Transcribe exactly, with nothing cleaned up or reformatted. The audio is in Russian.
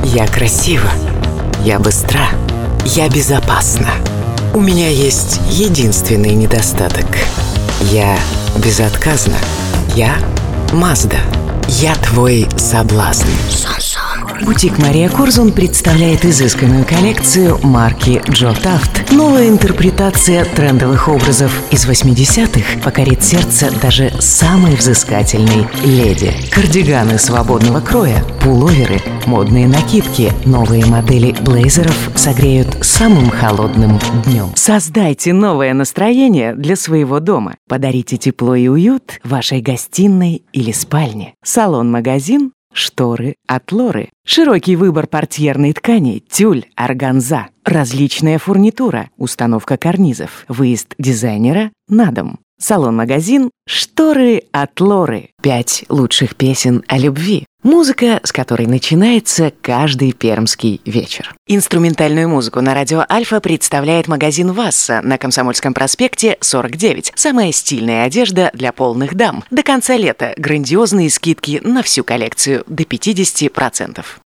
Я красива, я быстра, я безопасна. У меня есть единственный недостаток. Я безотказна. Я Мазда. Я твой соблазн. Бутик Мария Корзун представляет изысканную коллекцию марки Джо Тафт. Новая интерпретация трендовых образов из восьмидесятых покорит сердце даже самой взыскательной леди. Кардиганы свободного кроя, пуловеры, модные накидки, новые модели блейзеров согреют самым холодным днем. Создайте новое настроение для своего дома. Подарите тепло и уют вашей гостиной или спальне. Салон-магазин «Шторы от Лоры». Широкий выбор портьерной ткани, тюль, органза, различная фурнитура, установка карнизов, выезд дизайнера на дом. Салон-магазин «Шторы от Лоры». Пять лучших песен о любви. Музыка, с которой начинается каждый пермский вечер. Инструментальную музыку на радио Альфа представляет магазин «Васса» на Комсомольском проспекте сорок девять. Самая стильная одежда для полных дам. До конца лета грандиозные скидки на всю коллекцию до пятьдесят процентов.